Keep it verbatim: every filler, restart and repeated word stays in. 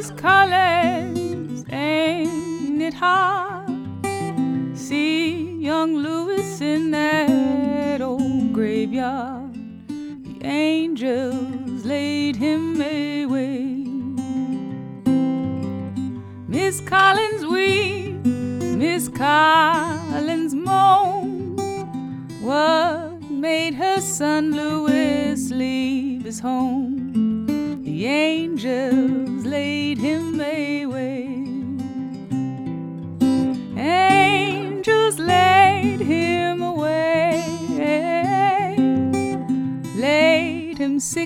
Miss Collins, ain't it hard? See young Louis in that old graveyard. The angels laid him away. Miss Collins weep, Miss Collins moan. What made her son Louis leave his home? The angels laid him away. Angels laid him away, laid him sick